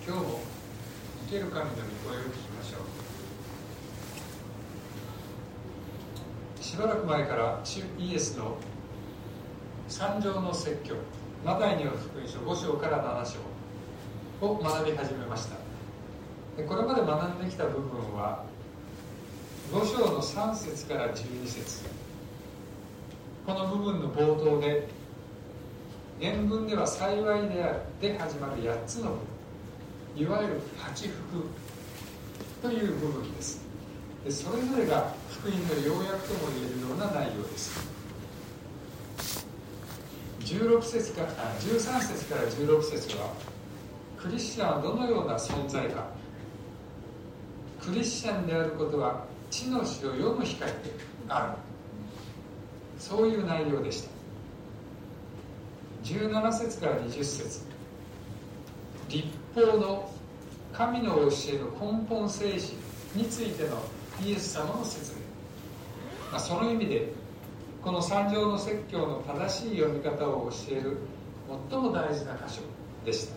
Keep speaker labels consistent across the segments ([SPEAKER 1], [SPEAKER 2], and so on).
[SPEAKER 1] 今日も生ける神の御声を聞きましょう。しばらく前から主イエスの三条の説教、マタイによる福音書5章から7章を学び始めました。でこれまで学んできた部分は5章の3節から12節、この部分の冒頭で原文では幸いであるで始まる8つの部分、いわゆる8福という部分です。でそれぞれが福音の要約とも言えるような内容です。13節から16節はクリスチャンはどのような存在か、クリスチャンであることは地の城世の光である、そういう内容でした。17節から20節、律法の神の教えの根本精神についてのイエス様の説明、その意味でこの三条の説教の正しい読み方を教える最も大事な箇所でした。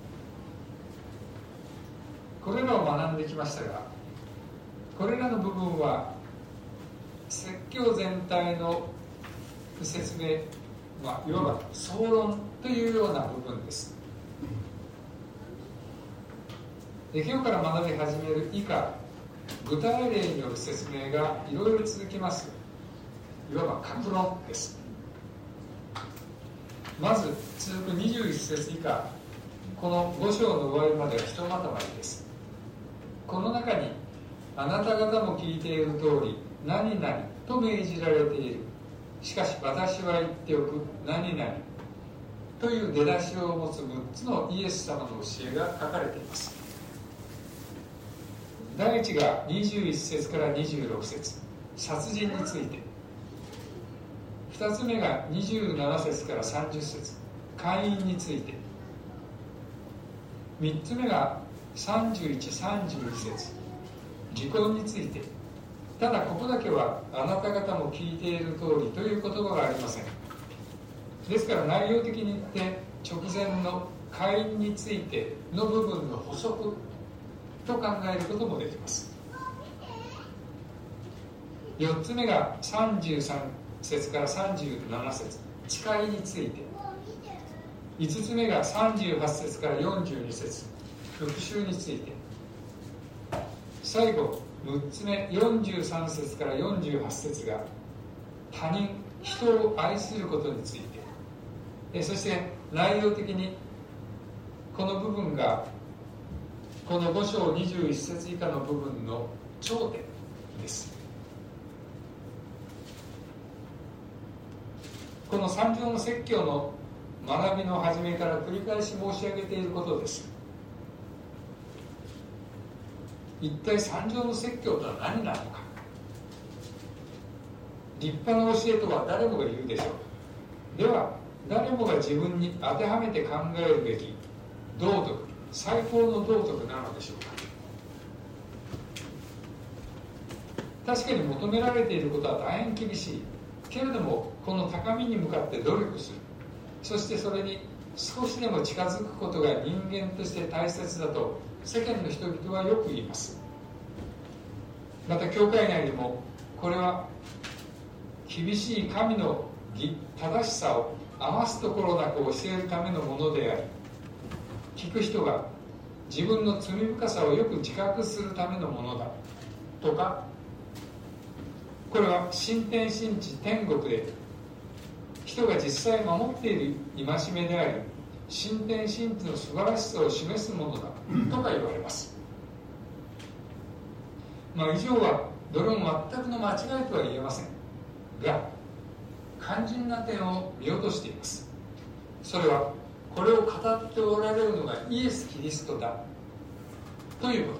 [SPEAKER 1] これらを学んできましたが、これらの部分は説教全体の説明、いわば総論というような部分です。で今日から学び始める以下、具体例による説明がいろいろ続きます。いわば各論です。まず続く21節以下、この5章の終わりまではひとまとまりです。この中にあなた方も聞いている通り何々と命じられている、しかし私は言っておく何々という出だしを持つ6つのイエス様の教えが書かれています。第一が21節から26節、殺人について。2つ目が27節から30節、姦淫について。3つ目が31、32節、離婚について。ただここだけはあなた方も聞いている通りという言葉がありません。ですから内容的に言って直前の姦淫についての部分の補足と考えることもできます。4つ目が33節から37節、誓いについて。5つ目が38節から42節、復讐について。最後6つ目43節から48節が他人、人を愛することについて。そして内容的にこの部分がこの5章21節以下の部分の頂点です。この三条の説教の学びの始めから繰り返し申し上げていることです。一体三条の説教とは何なのか。立派な教えとは誰もが言うでしょう。では誰もが自分に当てはめて考えるべき道徳、最高の道徳なのでしょうか。確かに求められていることは大変厳しいけれども、この高みに向かって努力する、そしてそれに少しでも近づくことが人間として大切だと世間の人々はよく言います。また教会内でもこれは厳しい神の正しさを余すところなく教えるためのものであり、聞く人が自分の罪深さをよく自覚するためのものだとか、これは新天新地天国で人が実際守っている戒めであり、新天新地の素晴らしさを示すものだとか言われます。以上はどれも全くの間違いとは言えませんが、肝心な点を見落としています。それはこれを語っておられるのがイエス・キリストだということ。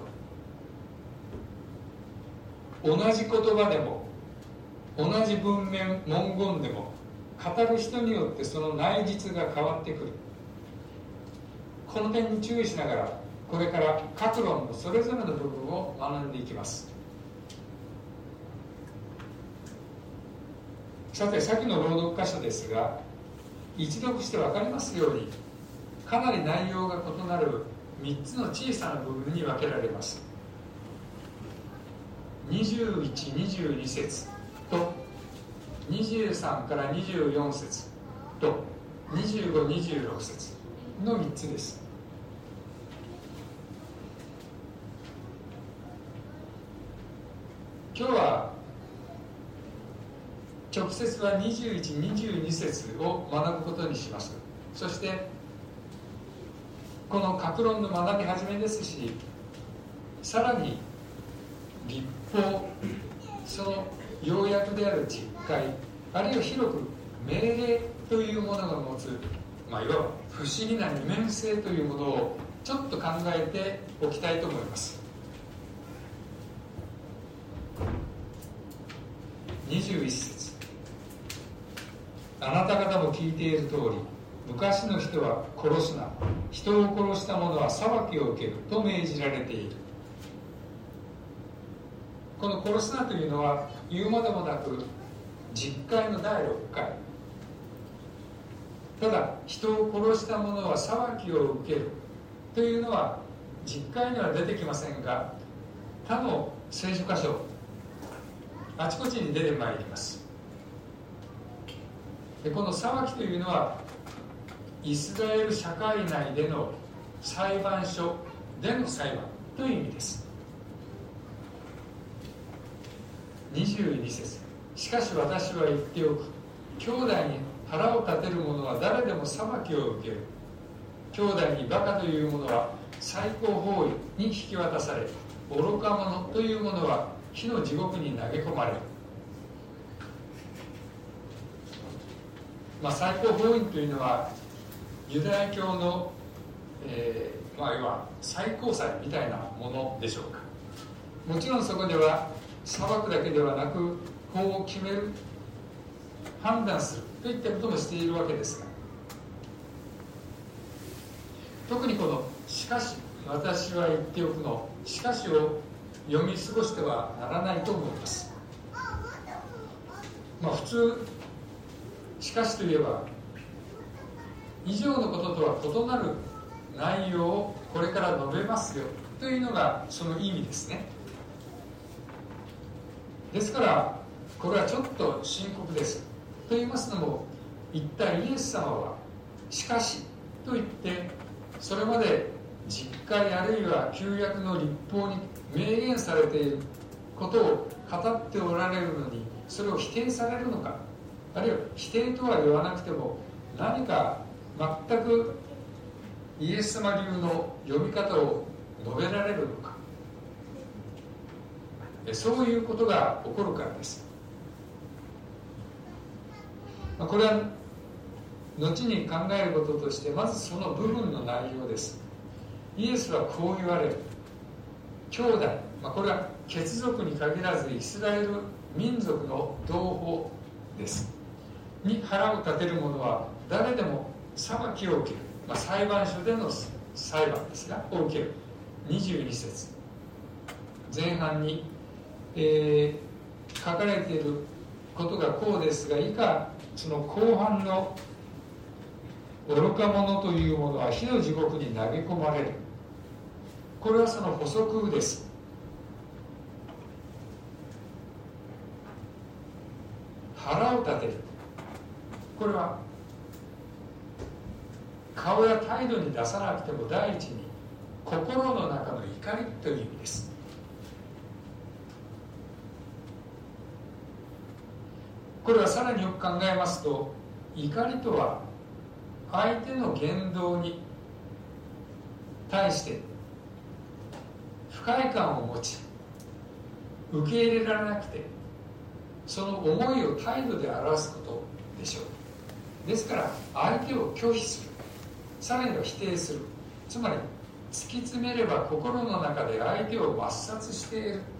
[SPEAKER 1] 同じ言葉でも同じ文面文言でも語る人によってその内実が変わってくる。この点に注意しながらこれから各論のそれぞれの部分を学んでいきます。さて先の朗読箇所ですが、一読して分かりますようにかなり内容が異なる 3つの小さな部分に分けられます。21、22節と23から24節と25、26節の3つです。今日は直接は21、22節を学ぶことにします。そしてこの各論の学び始めですし、さらに律法、その要約である実戒、あるいは広く命令というものが持つ、いわば不思議な二面性というものをちょっと考えておきたいと思います。21節、あなた方も聞いている通り、昔の人は殺すな、人を殺した者は裁きを受けると命じられている。この殺すなというのは言うまでもなく実戒の第6回。ただ人を殺した者は裁きを受けるというのは実戒には出てきませんが、他の聖書箇所あちこちに出てまいります。でこの裁きというのはイスラエル社会内での裁判所での裁判という意味です。22節、しかし私は言っておく、兄弟に腹を立てる者は誰でも裁きを受ける。兄弟にバカという者は最高法院に引き渡され、愚か者という者は火の地獄に投げ込まれる。最高法院というのはユダヤ教の、要は最高裁みたいなものでしょうか。もちろんそこでは裁くだけではなく法を決める、判断するといったこともしているわけですが、特にこの「しかし私は言っておく」の「しかし」を読み過ごしてはならないと思います。普通しかしといえば以上のこととは異なる内容をこれから述べますよというのがその意味ですね。ですからこれはちょっと深刻です。と言いますのも、一体イエス様はしかしと言ってそれまで実戒あるいは旧約の律法に明言されていることを語っておられるのに、それを否定されるのか、あるいは否定とは言わなくても何か全くイエス様流の読み方を述べられるのか、そういうことが起こるからです。これは後に考えることとして、まずその部分の内容です。イエスはこう言われる。兄弟、これは血族に限らずイスラエル民族の同胞ですに腹を立てる者は誰でも裁きを受ける、裁判所での裁判ですがを受ける。22節前半に、書かれていることがこうですが、以下その後半の愚か者というものは火の地獄に投げ込まれる。これはその補足です。腹を立てる、これは顔や態度に出さなくても第一に心の中の怒りという意味です。これはさらによく考えますと、怒りとは相手の言動に対して不快感を持ち受け入れられなくて、その思いを態度で表すことでしょう。ですから相手を拒否する、さらには否定する、つまり突き詰めれば心の中で相手を抹殺している、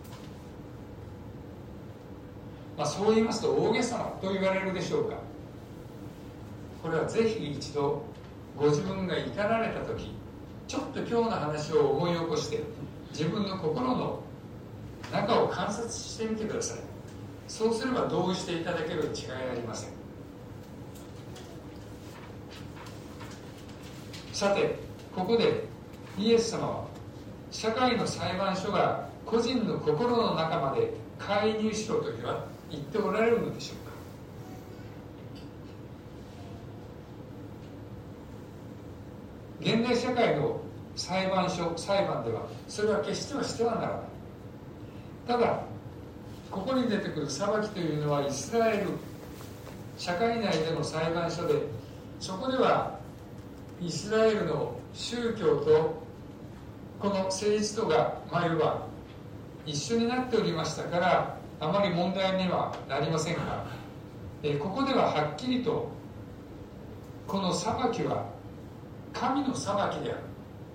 [SPEAKER 1] そう言いますと大げさなと言われるでしょうか。これはぜひ一度ご自分が怒られた時、ちょっと今日の話を思い起こして自分の心の中を観察してみてください。そうすれば同意していただけるに違いありません。さてここでイエス様は社会の裁判所が個人の心の中まで介入しろと言っておられるのでしょうか。現代社会の裁判ではそれは決してはしてはならない。ただここに出てくる裁きというのはイスラエル社会内での裁判所で、そこではイスラエルの宗教とこの政治とがいわば一緒になっておりましたから、あまり問題にはなりませんが、ここでははっきりとこの裁きは神の裁きである、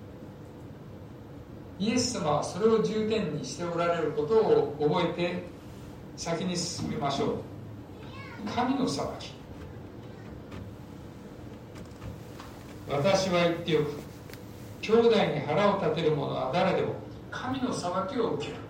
[SPEAKER 1] イエス様はそれを重点にしておられることを覚えて先に進みましょう。神の裁き。私は言っておく、兄弟に腹を立てる者は誰でも神の裁きを受ける。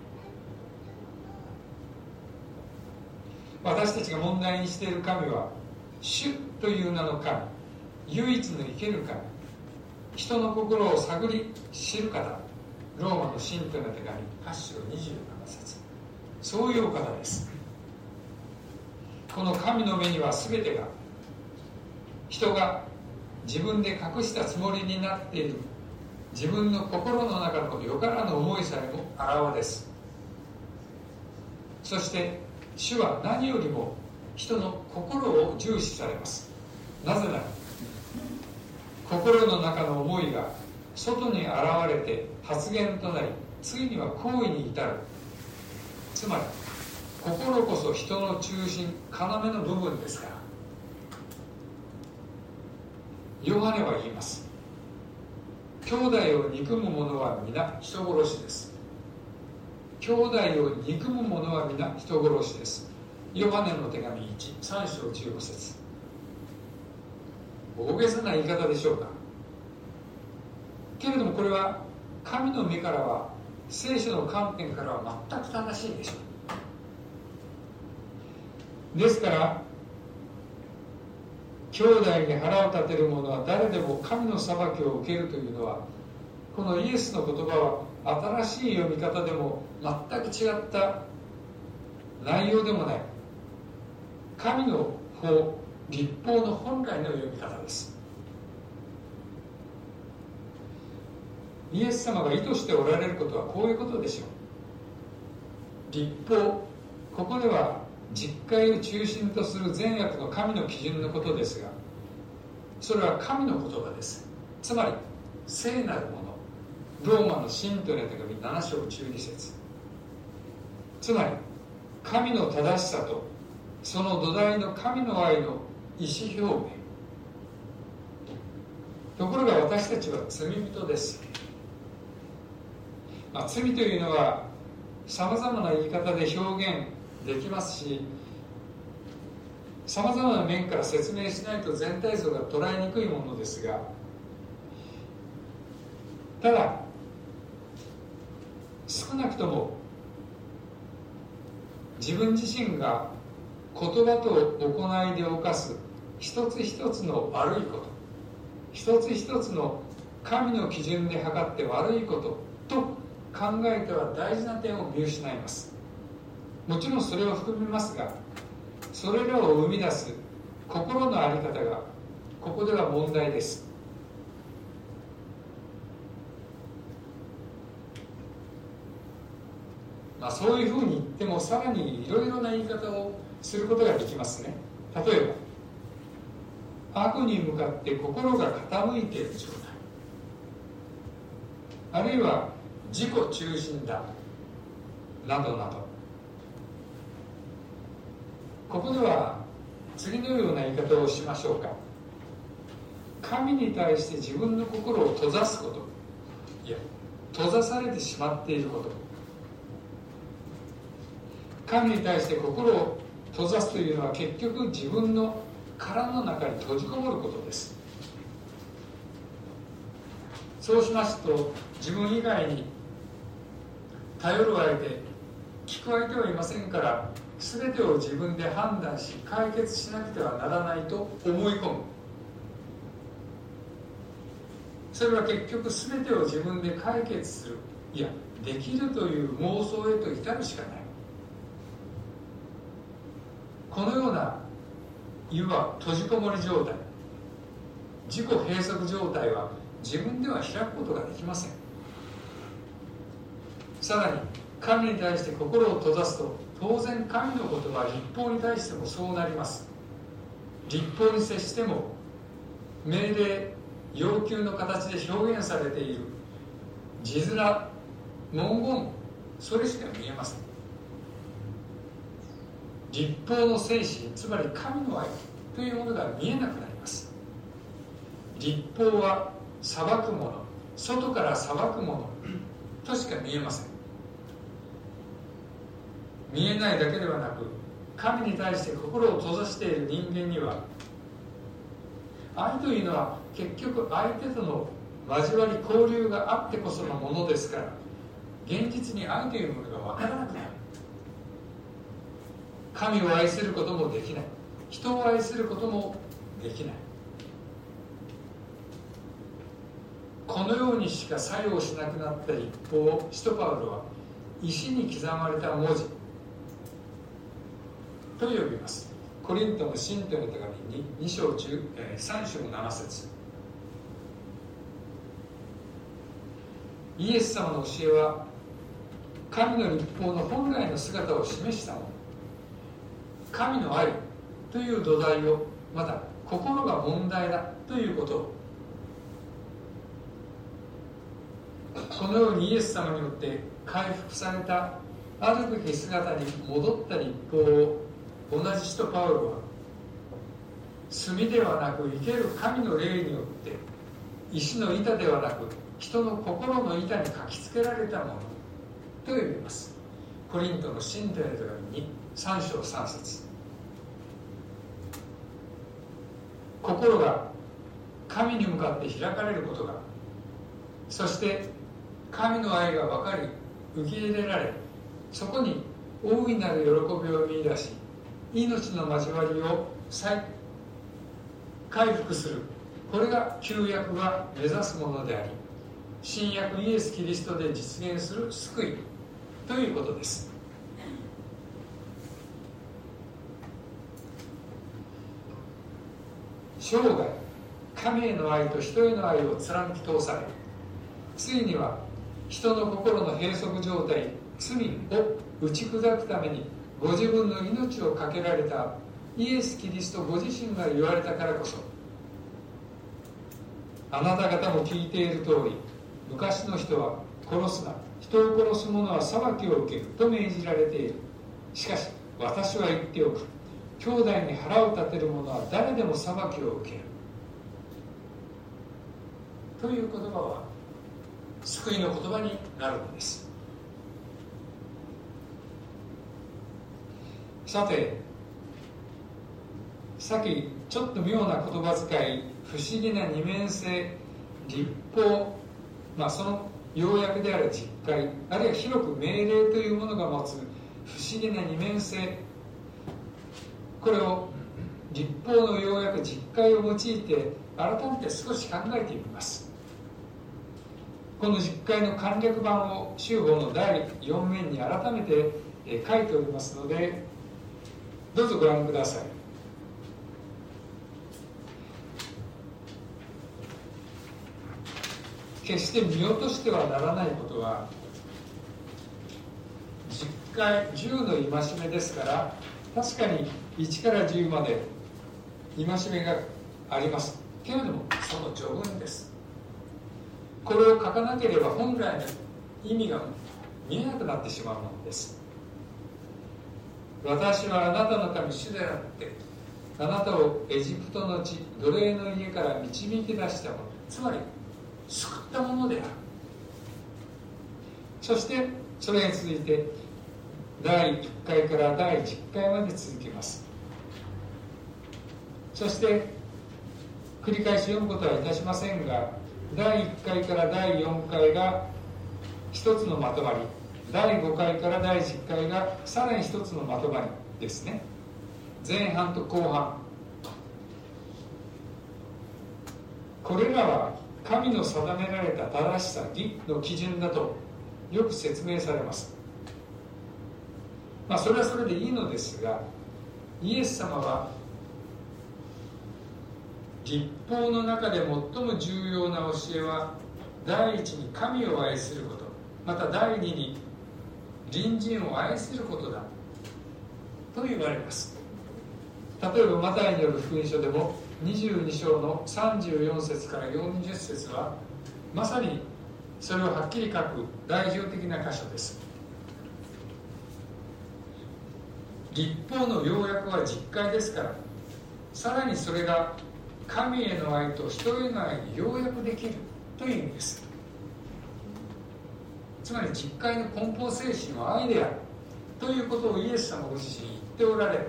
[SPEAKER 1] 私たちが問題にしている神は主という名の神、唯一の生ける神、人の心を探り知る方、ローマの信徒の手紙8章27節、そういうお方です。この神の目には全てが人が自分で隠したつもりになっている自分の心の中のよからぬ思いさえも現れです。そして主は何よりも人の心を重視されます。なぜなら心の中の思いが外に現れて発言となり、次には行為に至る。つまり心こそ人の中心、要の部分ですから。ヨハネは言います。兄弟を憎む者は皆人殺しです。兄弟を憎む者は皆人殺しです。ヨハネの手紙3章15節。大げさな言い方でしょうか。けれどもこれは神の目からは、聖書の観点からは全く正しいでしょう。ですから兄弟に腹を立てる者は誰でも神の裁きを受けるというのは、このイエスの言葉は新しい読み方でも全く違った内容でもない、神の法、律法の本来の読み方です。イエス様が意図しておられることはこういうことでしょう。律法、ここでは実戒を中心とする善悪の神の基準のことですが、それは神の言葉です。つまり聖なるもの、ローマの信徒の手紙7章12節。つまり神の正しさとその土台の神の愛の意思表明。ところが私たちは罪人です。罪というのはさまざまな言い方で表現できますし、さまざまな面から説明しないと全体像が捉えにくいものですが、ただ少なくとも自分自身が言葉と行いで犯す一つ一つの悪いこと、一つ一つの神の基準で測って悪いことと考えては大事な点を見失います。もちろんそれを含みますが、それらを生み出す心の在り方がここでは問題です。そういうふうに言ってもさらにいろいろな言い方をすることができますね。例えば悪に向かって心が傾いている状態、あるいは自己中心だなどなど、ここでは次のような言い方をしましょうか。神に対して自分の心を閉ざすこと、いや閉ざされてしまっていること、神に対して心を閉ざすというのは結局自分の殻の中に閉じこもることです。そうしますと自分以外に頼る相手、聞く相手はいませんから、全てを自分で判断し解決しなくてはならないと思い込む。 それは結局全てを自分で解決する、いやできるという妄想へと至るしかない。このようないわば閉じこもり状態、自己閉塞状態は自分では開くことができません。さらに神に対して心を閉ざすと、当然神の言葉、立法に対してもそうなります。立法に接しても命令、要求の形で表現されている字面、文言、それしか見えません。立法の精神、つまり神の愛というものが見えなくなります。立法は裁くもの、外から裁くものとしか見えません。見えないだけではなく、神に対して心を閉ざしている人間には、愛というのは結局相手との交わり、交流があってこそのものですから、現実に愛というものが分からなくなる。神を愛することもできない、人を愛することもできない。このようにしか作用しなくなった一方、使徒パウロは石に刻まれた文字と呼びます。コリントの信徒の手紙に3章の7節。イエス様の教えは神の律法の本来の姿を示したもの、神の愛という土台を、また心が問題だということを、このようにイエス様によって回復されたあるべき姿に戻った律法を、同じ使徒パウロは炭ではなく生ける神の霊によって石の板ではなく人の心の板に書きつけられたものと呼びます。コリントの信徒への手紙に3章3節。心が神に向かって開かれることが、そして神の愛が分かり受け入れられ、そこに大いなる喜びを見出し、命の交わりを再回復する、これが旧約が目指すものであり、新約イエス・キリストで実現する救いということです。生涯神への愛と人への愛を貫き通され、ついには人の心の閉塞状態、罪を打ち砕くためにご自分の命を懸けられたイエス・キリストご自身が言われたからこそ、あなた方も聞いている通り、昔の人は殺すな、人を殺す者は裁きを受けると命じられている。しかし私は言っておく、兄弟に腹を立てる者は誰でも裁きを受けるという言葉は救いの言葉になるのです。さて、さっきちょっと妙な言葉遣い、不思議な二面性、立法、その要約である実戒、あるいは広く命令というものが持つ不思議な二面性、これを立法の要約、実戒を用いて改めて少し考えてみます。この実戒の簡略版を修法の第4面に改めて書いておりますので、どうぞご覧ください。決して見落としてはならないことは、10回10の戒めですから、確かに1から10まで戒めがありますけれども、その序文です。これを書かなければ本来の意味が見えなくなってしまうものです。私はあなたの神主であって、あなたをエジプトの地、奴隷の家から導き出したもの、つまり救ったものである。そしてそれに続いて第1回から第10回まで続きます。そして繰り返し読むことはいたしませんが、第1回から第4回が一つのまとまり、第5回から第10回がさらに一つのまとまりですね。前半と後半、これらは神の定められた正しさ、義の基準だとよく説明されます。それはそれでいいのですが、イエス様は律法の中で最も重要な教えは、第一に神を愛すること、また第二に隣人を愛することだと言われます。例えばマタイによる福音書でも22章の34節から40節はまさにそれをはっきり書く代表的な箇所です。律法の要約は実戒ですから、さらにそれが神への愛と人への愛に要約できるという意味です。つまり実戒の根本精神は愛であるということをイエス様ご自身言っておられる。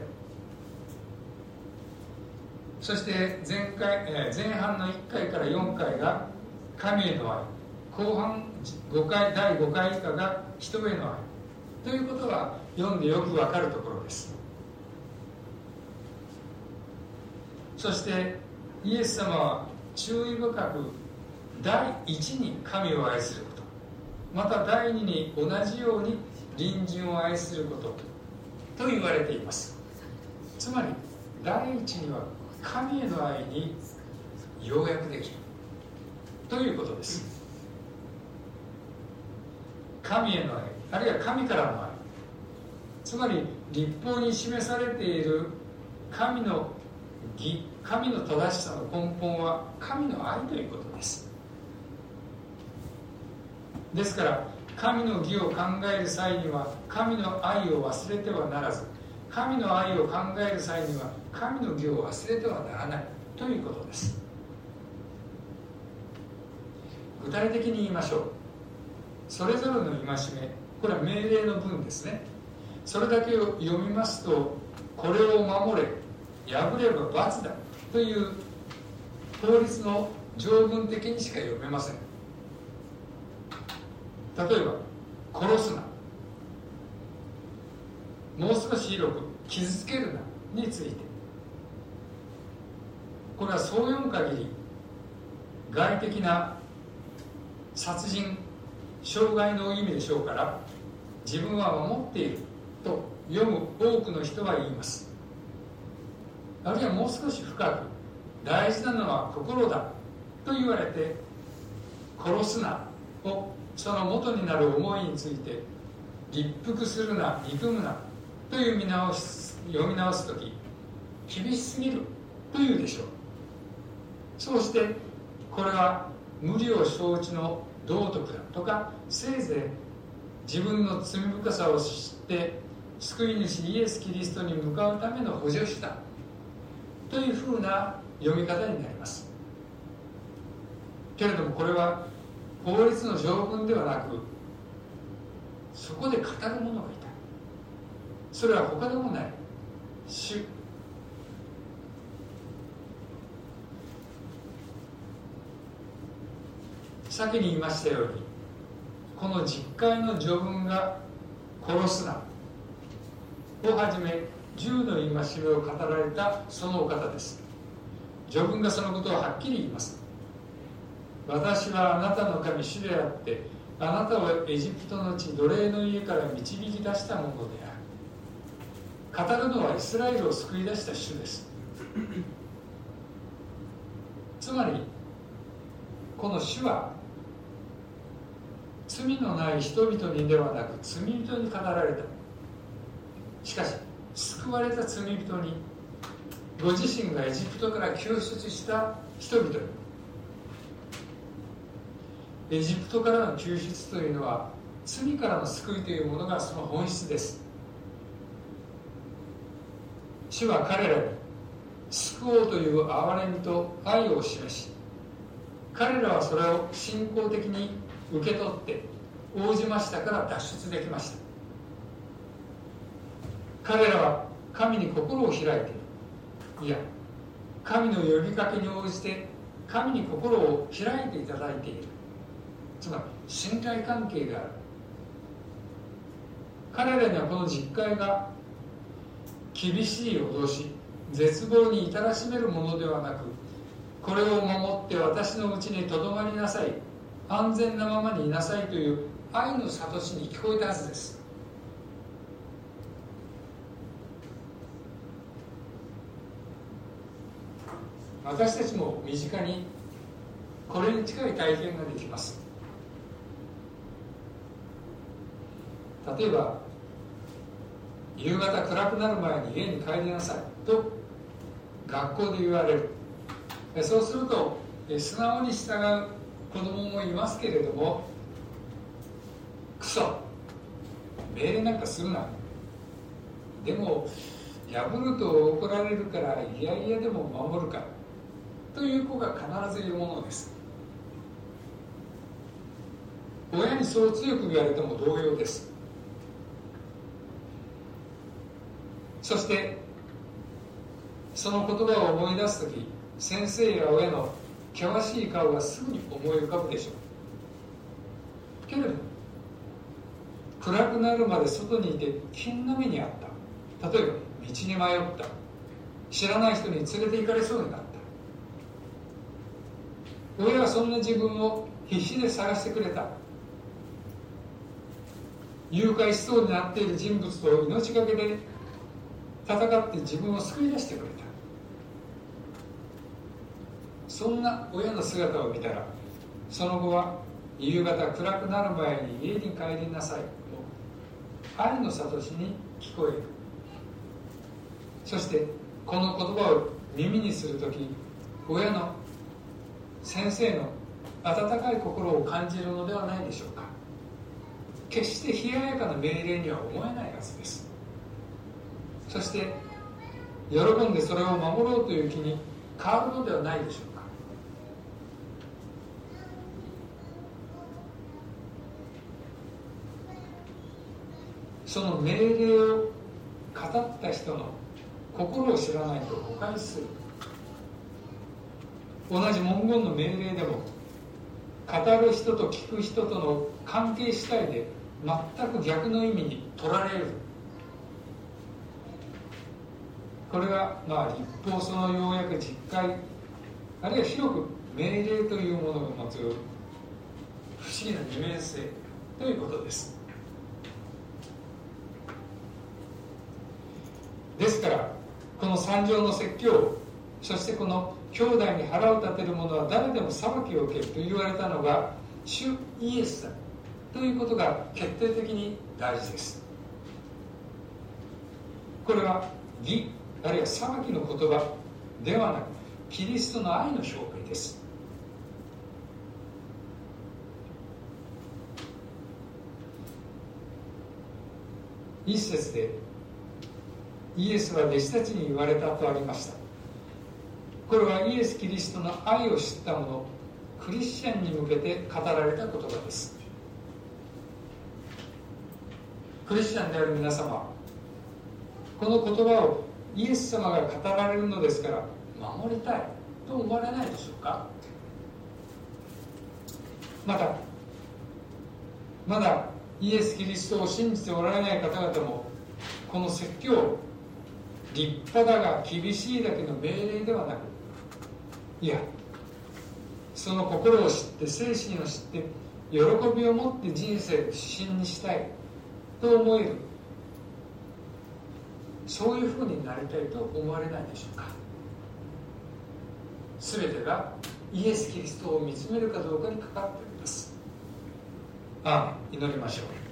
[SPEAKER 1] そして前半の1回から4回が神への愛、後半第5回以下が人への愛ということは読んでよくわかるところです。そしてイエス様は注意深く第一に神を愛すること、また第二に同じように隣人を愛することと言われています。つまり第一には神への愛に要約できるということです。神への愛、あるいは神からの愛、つまり律法に示されている神の義、神の正しさの根本は神の愛ということです。ですから神の義を考える際には神の愛を忘れてはならず、神の愛を考える際には神の義を忘れてはならないということです。具体的に言いましょう。それぞれの戒め、これは命令の文ですね。それだけを読みますと、これを守れ、破れば罰だという法律の条文的にしか読めません。例えば殺すな、もう少し広く傷つけるなについて、これはそう読む限り外的な殺人傷害の意味でしょうから、自分は守っていると読む多くの人は言います。あるいはもう少し深く、大事なのは心だと言われて、殺すなをその元になる思いについて、立腹するな、憎むなという読み直すとき、厳しすぎるというでしょう。そうしてこれは無理を承知の道徳だとか、せいぜい自分の罪深さを知って救い主イエス・キリストに向かうための補助手段というふうな読み方になります。けれどもこれは法律の条文ではなく、そこで語る者がいた。それは他でもない主、先に言いましたように、この実戒の序文が殺すなをはじめ10の戒めを語られたそのお方です。序文がそのことをはっきり言います。私はあなたの神主であって、あなたをエジプトの地奴隷の家から導き出したものである。語るのはイスラエルを救い出した主です。つまりこの主は罪のない人々にではなく罪人に語られた。しかし救われた罪人に、ご自身がエジプトから救出した人々に、エジプトからの救出というのは罪からの救いというものがその本質です。主は彼らに救おうという憐れみと愛を示し、彼らはそれを信仰的に受け取って応じましたから脱出できました。彼らは神に心を開いている。いや、神の呼びかけに応じて神に心を開いていただいている。つまり信頼関係がある。彼らにはこの実戒が厳しい脅し、絶望に至らしめるものではなく、 これを守って私のうちにとどまりなさい、安全なままにいなさいという愛の諭しに聞こえたはずです。私たちも身近にこれに近い体験ができます。例えば、夕方暗くなる前に家に帰りなさいと学校で言われる。そうすると素直に従う子供もいますけれども、クソ、命令なんかするな、でも破ると怒られるからいやいやでも守るかという子が必ずいるものです。親にそう強く言われても同様です。そしてその言葉を思い出すとき、先生や親の険しい顔がすぐに思い浮かぶでしょう。けれど暗くなるまで外にいて金の目にあった、例えば道に迷った、知らない人に連れて行かれそうになった、親はそんな自分を必死で探してくれた。誘拐しそうになっている人物と命がけで戦って自分を救い出してくれた。そんな親の姿を見たら、その後は夕方暗くなる前に家に帰りなさいと愛の諭しに聞こえる。そしてこの言葉を耳にするとき、親の先生の温かい心を感じるのではないでしょうか。決して冷ややかな命令には思えないはずです。そして喜んでそれを守ろうという気に変わるのではないでしょうか。その命令を語った人の心を知らないと誤解する。同じ文言の命令でも語る人と聞く人との関係次第で全く逆の意味に取られる。これが立法その要約実戒、あるいは広く命令というものが持つ不思議な二面性ということです。ですからこの三条の説教、そしてこの兄弟に腹を立てる者は誰でも裁きを受けると言われたのが主イエスだということが決定的に大事です。これは義あるいは裁きの言葉ではなく、キリストの愛の証明です。一節でイエスは弟子たちに言われたとありました。これはイエス・キリストの愛を知った者、クリスチャンに向けて語られた言葉です。クリスチャンである皆様、この言葉をイエス様が語られるのですから守りたいと思われないでしょうか。まだイエス・キリストを信じておられない方々も、この説教を立派だが厳しいだけの命令ではなく、いや、その心を知って精神を知って喜びを持って人生を指針にしたいと思える、そういうふうになりたいと思われないでしょうか。全てがイエス・キリストを見つめるかどうかにかかっています。アーメン。祈りましょう。